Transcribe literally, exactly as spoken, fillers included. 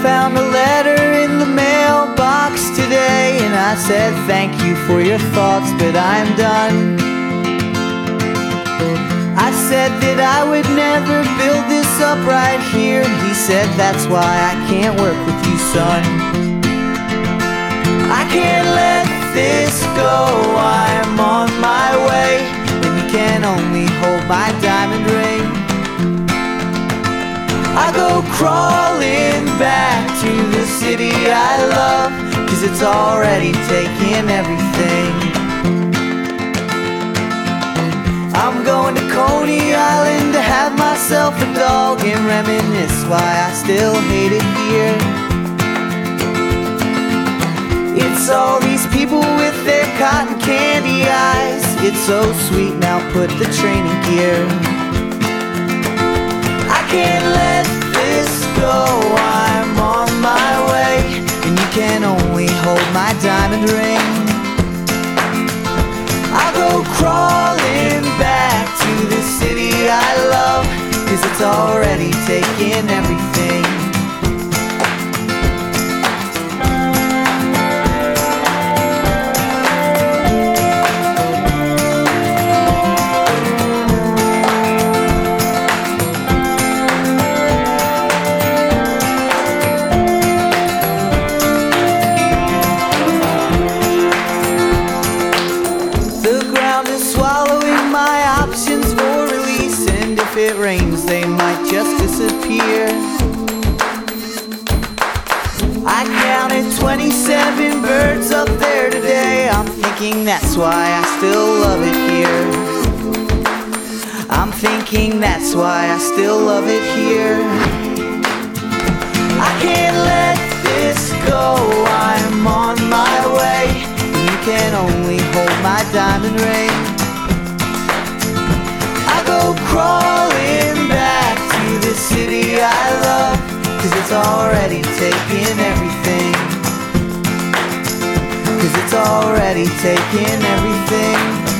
found a letter in the mailbox today, and I said thank you for your thoughts, but I'm done. I said that I would never build this up right here. He said that's why I can't work with you, son. I can't let this go, I'm on my way, and you can only hold my diamond ring. I go crawling back to the city I love, 'cause it's already taken everything. I'm going to Coney Island to have myself a dog and reminisce why I still hate it here. It's all these people with their cotton candy eyes. It's so sweet, now put the train in gear. I can't let this go, I'm on my way, and you can only hold my diamond ring. I'll go crawling back to the city I love, 'cause it's already taken everything. Swallowing my options for release, and if it rains they might just disappear. I counted twenty-seven birds up there today. I'm thinking that's why I still love it here. I'm thinking that's why I still love it here. I can't let this go, I'm on my way, and you can only hold my diamond ring. Go crawling back to the city I love, 'cause it's already taken everything. 'Cause it's already taken everything.